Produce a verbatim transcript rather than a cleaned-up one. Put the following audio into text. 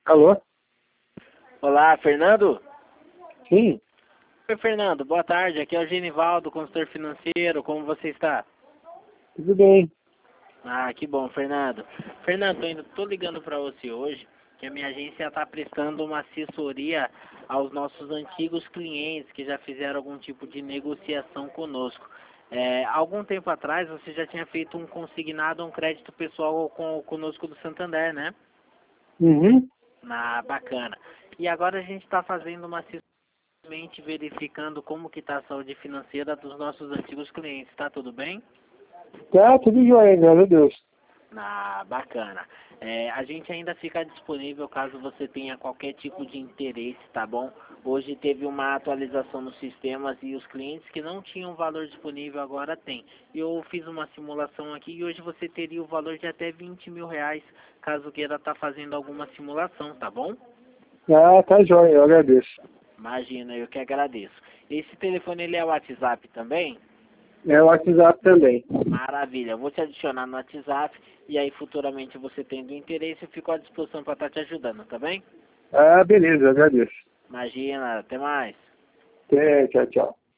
Alô? Olá, Fernando? Sim, Oi, Fernando, boa tarde. Aqui é o Genivaldo, consultor financeiro. Como você está? tudo bem. Ah, que bom, Fernando. Fernando, tô, indo, tô ligando para você hoje que a minha agência está prestando uma assessoria aos nossos antigos clientes que já fizeram algum tipo de negociação conosco. É, algum tempo atrás você já tinha feito um consignado, um crédito pessoal com, conosco do Santander, né? Uhum. Ah, bacana. E agora a gente está fazendo uma assessoria verificando como que está a saúde financeira dos nossos antigos clientes. Tá tudo bem? Tá tudo jóia, graças a Deus. Ah, bacana. É, a gente ainda fica disponível caso você tenha qualquer tipo de interesse, tá bom? Hoje teve uma atualização nos sistemas e os clientes que não tinham valor disponível agora tem. Eu fiz uma simulação aqui e hoje você teria o valor de até vinte mil reais caso queira estar fazendo alguma simulação, tá bom? Ah, tá jóia, eu agradeço. Imagina, eu que agradeço. Esse telefone ele é o WhatsApp também? É o WhatsApp também. Maravilha, eu vou te adicionar no WhatsApp e aí futuramente você tendo interesse, eu fico à disposição para estar te ajudando, tá bem? Ah, beleza, eu agradeço. Imagina, até mais. Até, tchau, tchau.